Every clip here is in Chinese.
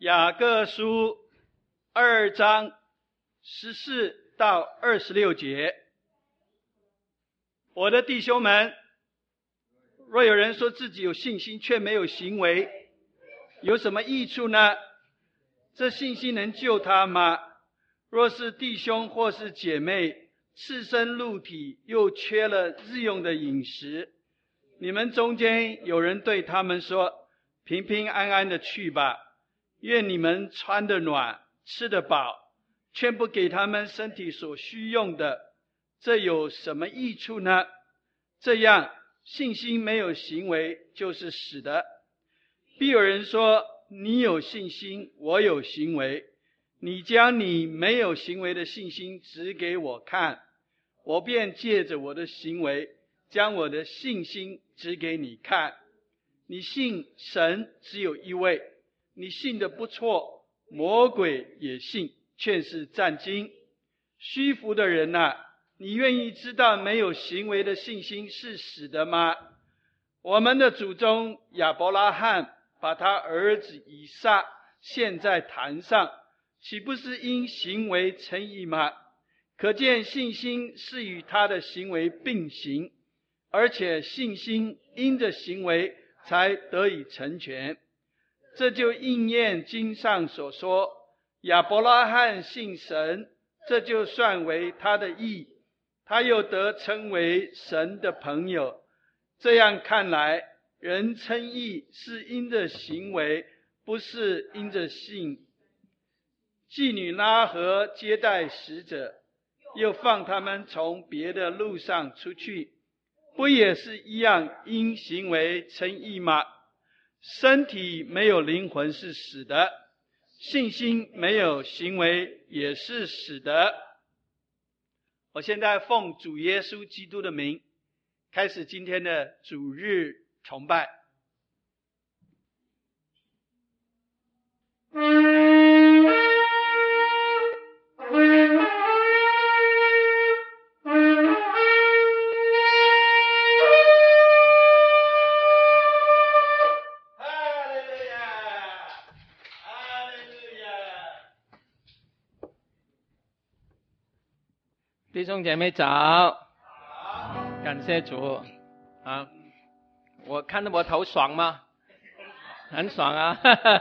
雅各书2章14到26节。我的弟兄们，若有人说自己有信心却没有行为，有什么益处呢？这信心能救他吗？若是弟兄或是姐妹赤身露体，又缺了日用的饮食，你们中间有人对他们说，平平安安的去吧，愿你们穿得暖，吃得饱，却不给他们身体所需用的，这有什么益处呢？这样信心没有行为就是死的。必有人说，你有信心，我有行为，你将你没有行为的信心指给我看，我便借着我的行为将我的信心指给你看。你信神只有一位，你信得不错，魔鬼也信，却是战惊。虚浮的人啊，你愿意知道没有行为的信心是死的吗？我们的祖宗亚伯拉罕把他儿子以撒献在坛上，岂不是因行为称义吗？可见信心是与他的行为并行，而且信心因着行为才得以成全。这就应验经上所说，亚伯拉罕信神，这就算为他的义，他又得称为神的朋友。这样看来，人称义是因着行为，不是因着信。妓女拉合接待使者，又放他们从别的路上出去，不也是一样因行为称义吗？身体没有灵魂是死的，信心没有行为也是死的。我现在奉主耶稣基督的名，开始今天的主日崇拜。 弟兄姐妹早，感谢主啊！我看到我头爽吗？很爽啊！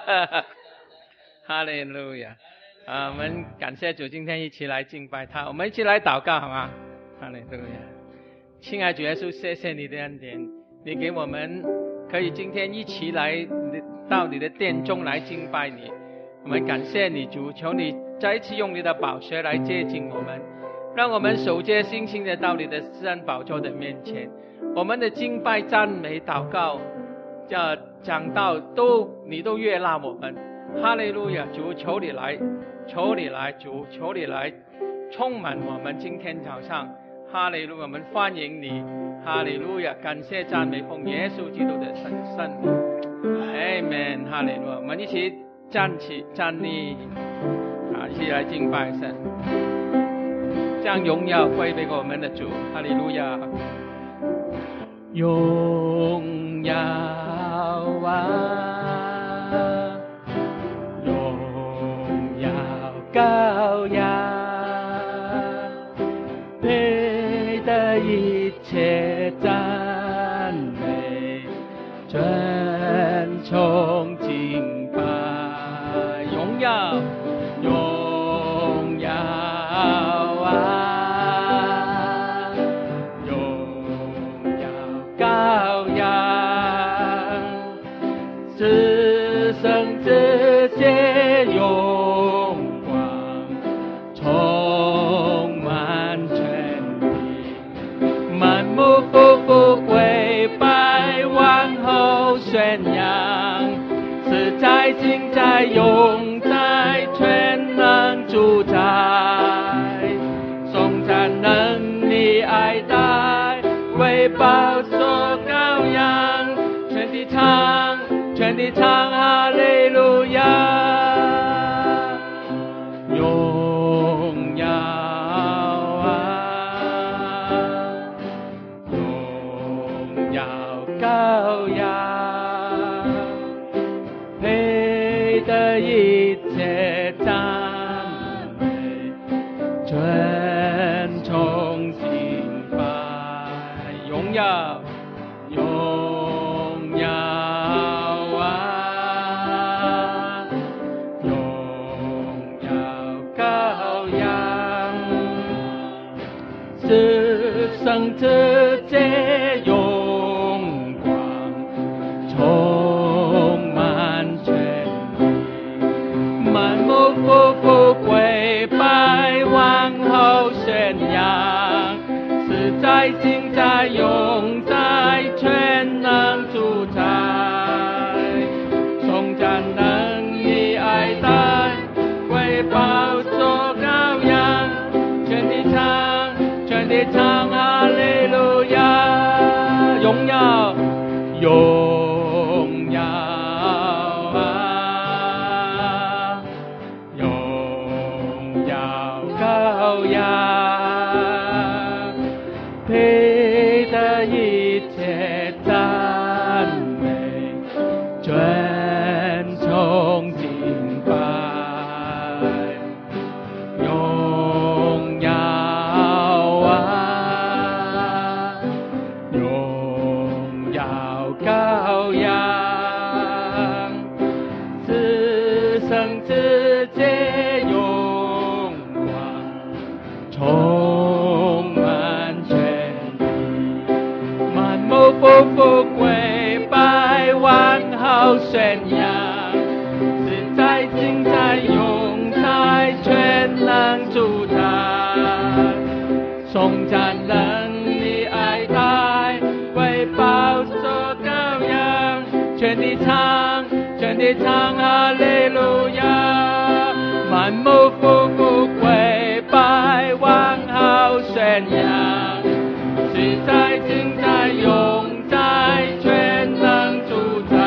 哈利路亚！我们感谢主，今天一起来敬拜他，我们一起来祷告好吗？哈利路亚！亲爱主耶稣，谢谢你的恩典，你给我们可以今天一起来到你的殿中来敬拜你。我们感谢你主，求你再一次用你的宝血来接近我们，让我们守戒心清的到你的施恩宝座的面前。我们的敬拜、赞美、祷告、讲道你都悦纳我们。哈利路亚！主，求你来，求你来，主，求你来充满我们今天早上。哈利路亚！我们欢迎你。哈利路亚！感谢赞美奉耶稣基督的圣名。Amen！ 哈利路亚！我们一起站立一起来敬拜神，将荣耀归给我们的主。哈利路亚！荣耀啊，荣耀羔羊，配得一切赞美，尊崇敬拜。荣耀，荣耀啊，荣耀羔羊，至圣至洁荣光，充满全地，满目夫妇跪拜，王后宣扬，实在今在永在，全能主宰，颂赞能力爱戴，为宝所羔羊，全地唱哈利路亚！荣耀啊，荣耀羔羊，配得一切赞美，尊崇敬拜，荣耀荣耀啊，荣耀羔羊，至圣至洁荣光，充满全地，满目夫妇跪拜，王后宣扬，实在今在永在，全能主宰，颂赞能力爱戴，为宝座羔羊，全地唱，全地唱哈利路亚，荣耀荣耀啊，荣耀羔羊，配得一切赞美，尊崇敬拜，荣耀啊，荣耀羔羊，至圣至洁荣光，充满全地，满目夫妇跪拜，王后宣扬，实在今在永在，全能主宰，颂赞能力爱戴，为宝座羔羊，全地唱，全地唱哈利路亚，满目夫妇跪拜，王后宣扬，实在今在永在，全能主宰，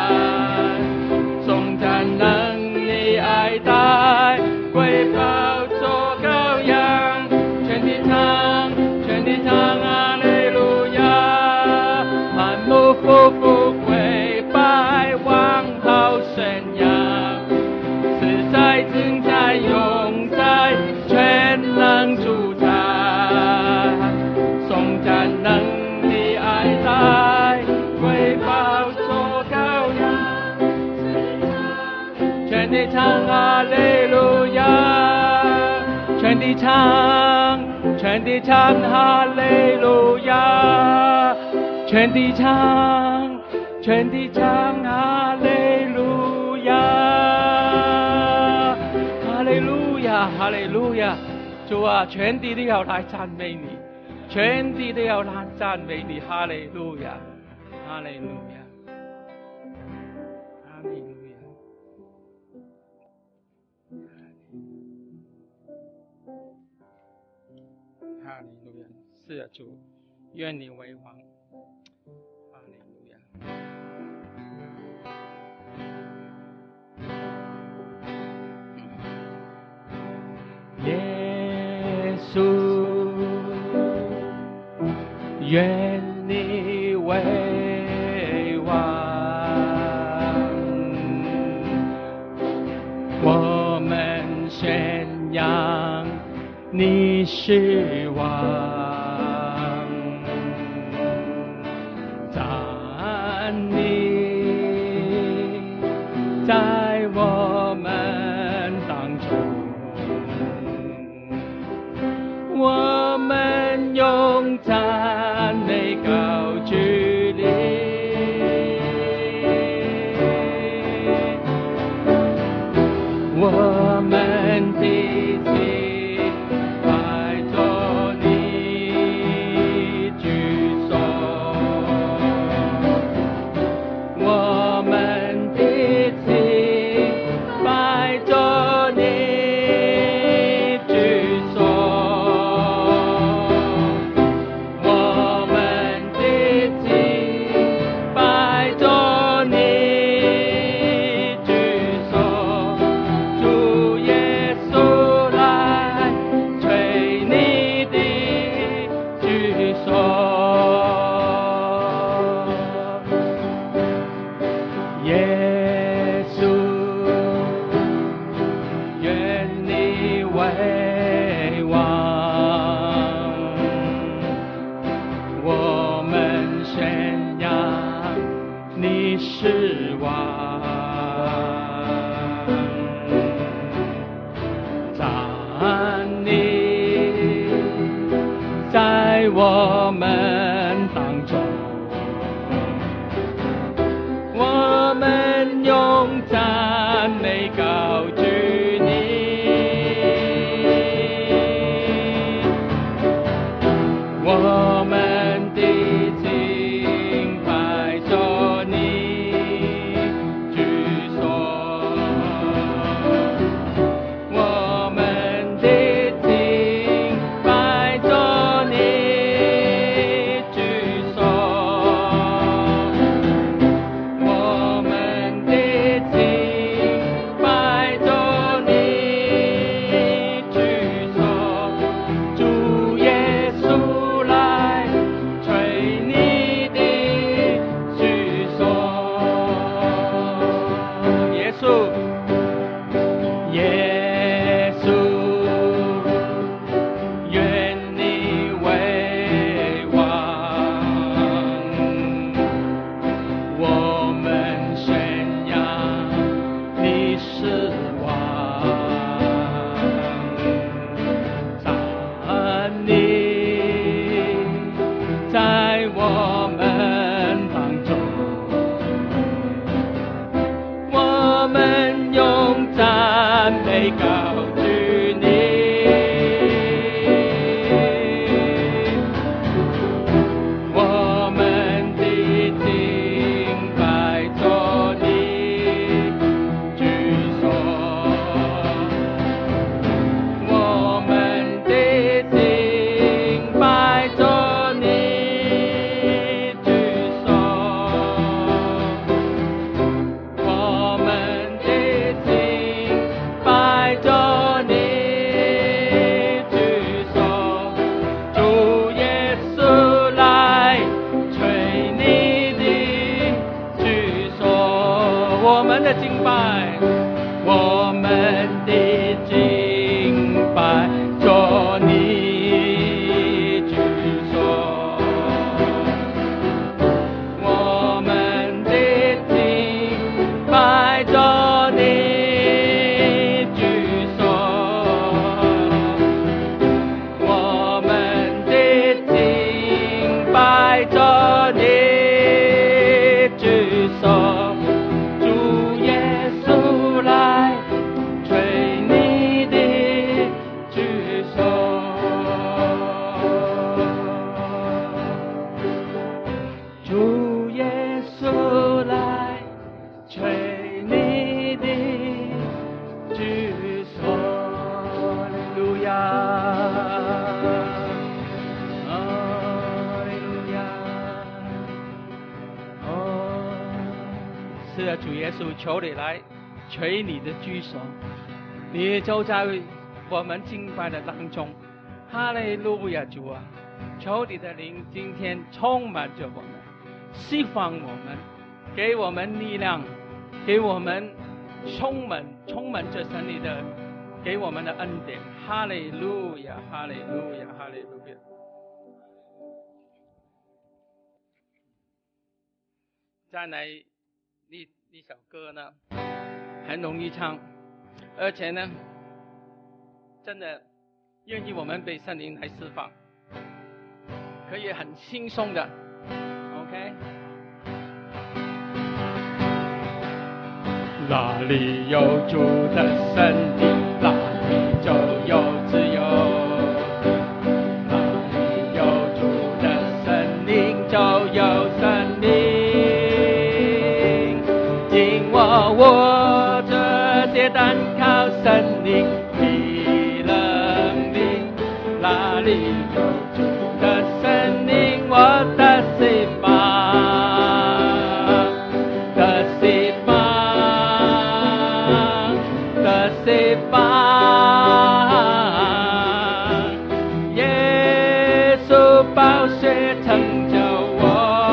颂赞能力爱戴，为宝座羔羊，全地唱，全地唱哈利路亚，满目夫妇跪拜，王后宣扬，实在今在永在，全能主宰，颂赞能力爱戴，为宝座羔羊，全地唱哈利路亚，全地唱，全地唱哈利路亚，全地唱，全地唱哈利路亚，哈利路亚，哈利路亚，主啊，全地都要来赞美你，全地都要来赞美你，哈利路亚，哈利路亚，哈利路亚，哈利路亚，是啊，主，愿你为王，哈利路亚。耶稣，愿你为王，我们宣扬你是王，赞你在我们当中，我们用赞美高举你，我们的心摆着你举手，我们的心摆着你举手，我们的心摆着你举手，主耶稣。 美高举你，我们的敬拜着你居所，我们的敬拜着你居所，我们的敬拜着你居所，主耶稣来吹你的居所，耶稣，耶稣，愿你为王，我们宣扬你是王，站立在我们当中，我们用赞美高举你，我们的敬拜着你居所，我们的敬拜着你居所，我们的敬拜着你居所，主耶稣来吹你的居所，我们的敬拜，我们的敬拜着你居所，我们的敬拜着你居所，我们的敬拜着你居所，主耶稣来吹你的居所，主耶稣来吹你的居所，哈利路亚，哈利路亚，是的，主耶稣，求你来吹你的居所，你就在我们敬拜的当中，哈利路亚，主啊，求你的灵今天充满着我们，释放我们，给我们力量，给我们充满着神你的给我们的恩典，哈利路亚，哈利路亚，哈利路亚。再来一首歌呢，很容易唱，而且呢，真的愿意我们被圣灵来释放，可以很轻松的 ，OK。哪里有主的圣灵，哪里就有自由；哪里有主的圣灵，就有生命。紧握这些单靠圣灵的能力，哪里有主的圣灵，我的释放，的释放。释放，耶稣宝血成就我，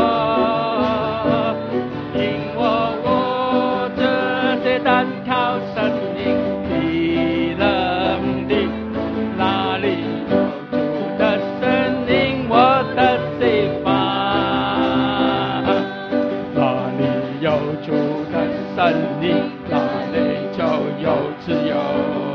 因我这些单靠圣灵的能力，哪里有主的圣灵，我的释放，哪里有主的圣灵，哪里就有自由。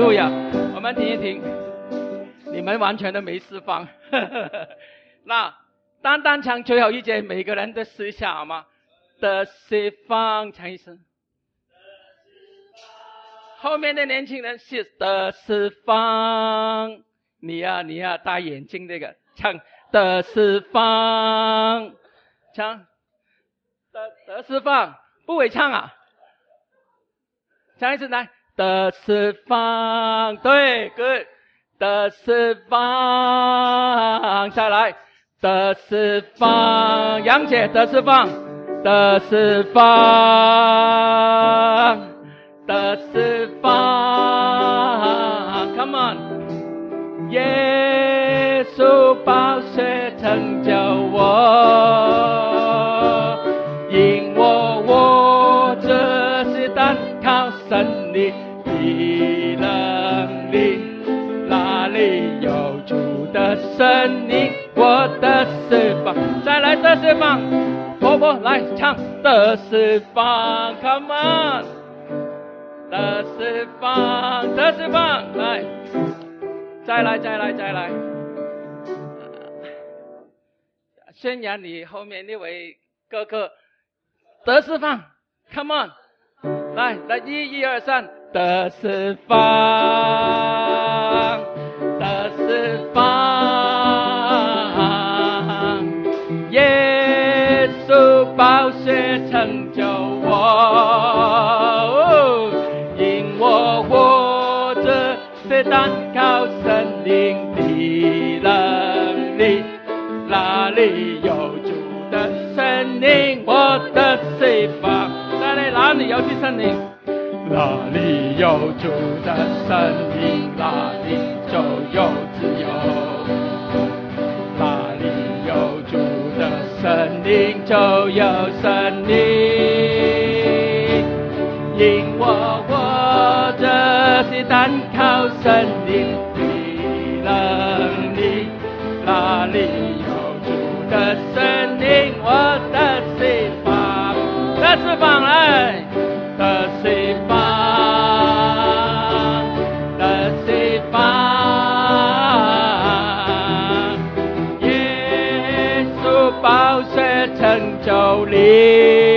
路亚！我们停一停，你们完全都没释放。那单单唱最后一节，每个人都试一下好吗？的释放，唱一声。后面的年轻人是的释放，你呀戴眼镜那个唱的释放，唱的释放，不会唱啊？唱一次来，的释放，对 ，good， 的释放，再来，的释放，杨姐的释放，的释放。的释放 ，Come on， 耶稣宝血拯救我，因我活着是单靠神的能力，哪里有主的生命，我的释放，再来的释放，婆婆来唱的释放 ，Come on。的释放，的释放，来，再来，宣扬你后面那位哥哥的释放 ，Come on， 来，1、2、3，的释放，的释放，耶稣宝血拯救我。我活着是单靠神灵的能力，哪里有主的圣灵，我的释放，再来哪里有主圣灵，哪里有主的圣灵，哪里就有自由，哪里有主的圣灵就有生命，因我活着是单靠神灵的能力，哪里有主的圣灵，我的释放，的释放来，的释放，的释放，耶稣宝血拯救你。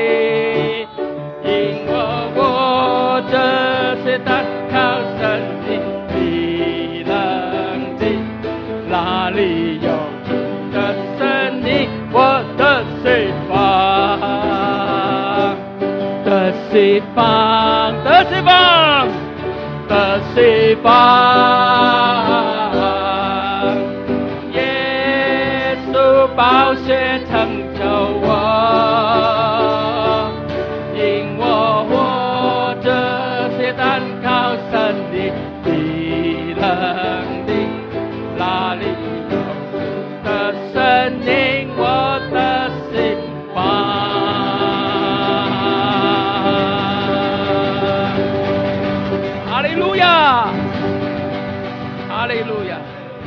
单靠神灵的能力，哪里有主的圣灵，我的释放，的释放，的释放，的释放，耶稣宝血拯救我，因我活着是单靠神的能力，哪里有主的圣灵，我的释放。哈利路亚，哈利路亚。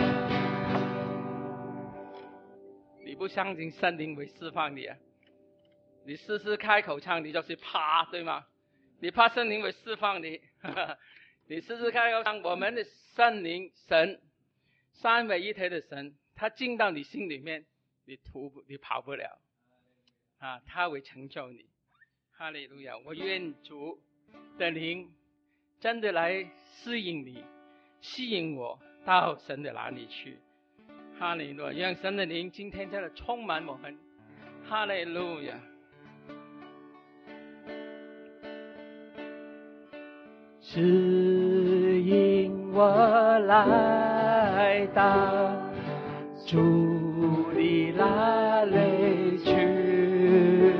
你不相信圣灵会释放你啊？你试试开口唱，你就是怕，对吗？你怕圣灵会释放你，你试试开口唱，我们的圣灵神，三位一体的神，他进到你心里面，你跑不了啊，他会成就你。哈利路亚！我愿主的灵真的来适应你，吸引我到神的哪里去。哈利路亚！让神的灵今天真的充满我们。哈利路亚！指引我来到主的那里去，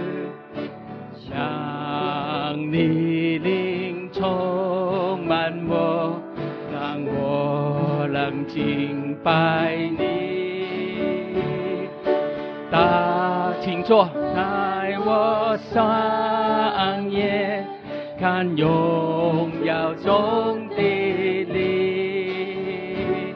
让你灵充满我，让我能敬拜你。请坐，在我上眼看荣耀中的你，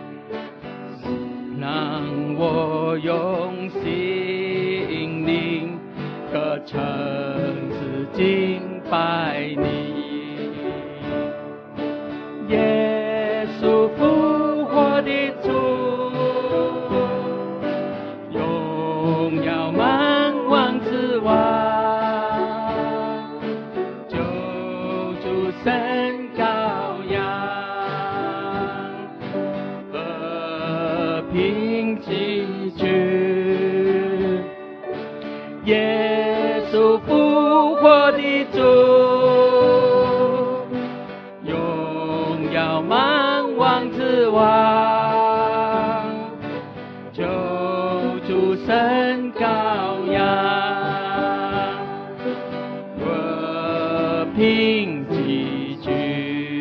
让我用心灵歌唱是敬拜你。耶耶稣复活的主，荣耀万王之王，救主神羔羊，和平集聚，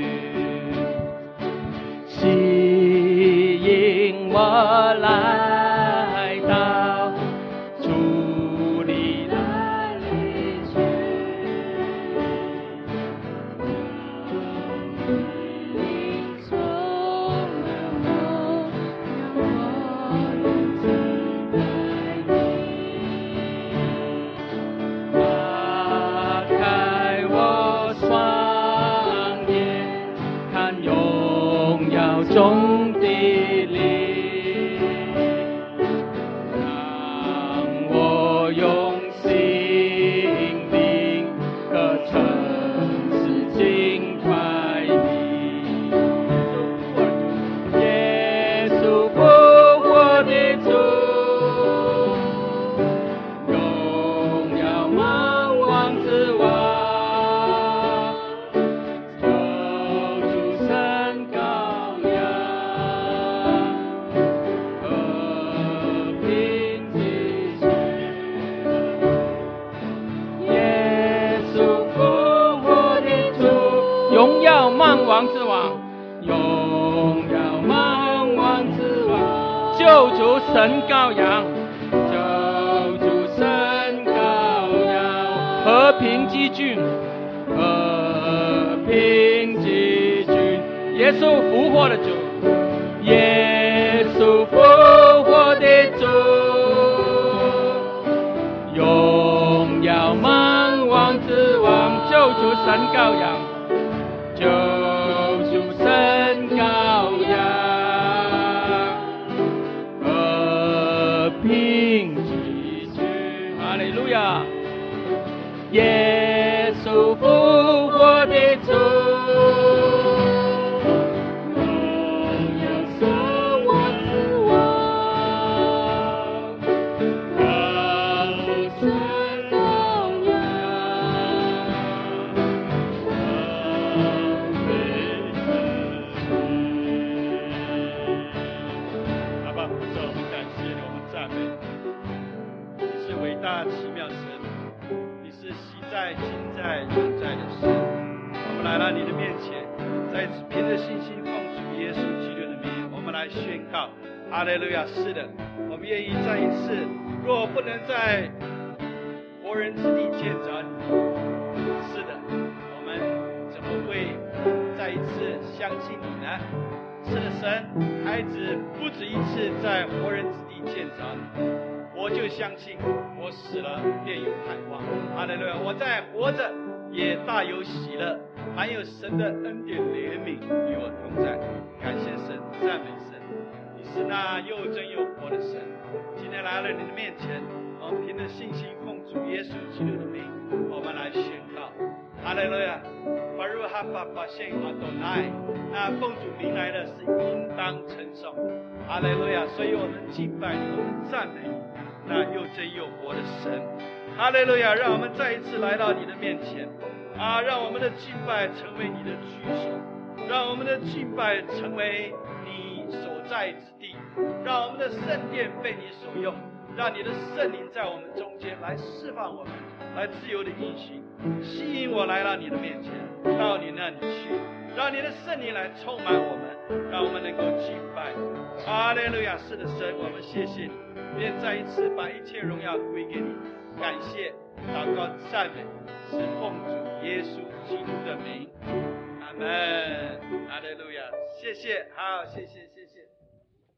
吸引我来到主你那里去，你充满我，让我能敬拜你，打开我双眼，看荣耀中的你，让我用心灵和诚实敬拜你。耶稣复活的主，荣耀万王之王，救主神羔羊，和平集聚。耶稣复活的主，荣耀万王之王，荣耀万王之王，救主神羔羊，救主神羔羊，和平集聚，和平集聚。耶稣复活的主，耶稣复活的主，荣耀万王之王，救主神羔羊，救主神羔羊，和平集聚。哈利路亚！耶稣复活的主，荣耀万王之王，救主神羔羊，和平集聚。 阿爸父神，我们感谢你，我们赞美你。你是伟大奇妙神，你是昔在、今在、永在的神。我们来到你的面前，再次凭着信心奉主耶稣基督的名，我们来宣告：哈利路亚！是的，我们愿意再一次，若不能在活人之地见着你，是的，我们怎么会再一次相信你呢？是的，神，孩子不止一次在活人之地见着你，我就相信，我死了便有盼望。哈利路亚！我在活着也大有喜乐，还有神的恩典怜悯与我同在。感谢神，赞美神，你是那又真又活的神。今天来了你的面前，我们凭着信心奉主耶稣基督的名，我们来宣告：哈利路亚！巴鲁哈巴巴谢阿多奈，那奉主名来的是应当称颂。哈利路亚！所以我们敬拜你，我们赞美你，那又真又活的神。哈利路亚！让我们再一次来到你的面前啊！让我们的敬拜成为你的居所，让我们的敬拜成为你所在之地，让我们的圣殿被你所用，让你的圣灵在我们中间来释放我们，来自由的运行，吸引我来到你的面前，到你那里去，让你的圣灵来充满我们，让我们能够敬拜。哈利路亚！是的，神，我们谢谢你，愿再一次把一切荣耀归给你。感谢、祷告、赞美，是奉主耶稣基督的名，阿门。哈利路亚！谢谢，好，谢谢。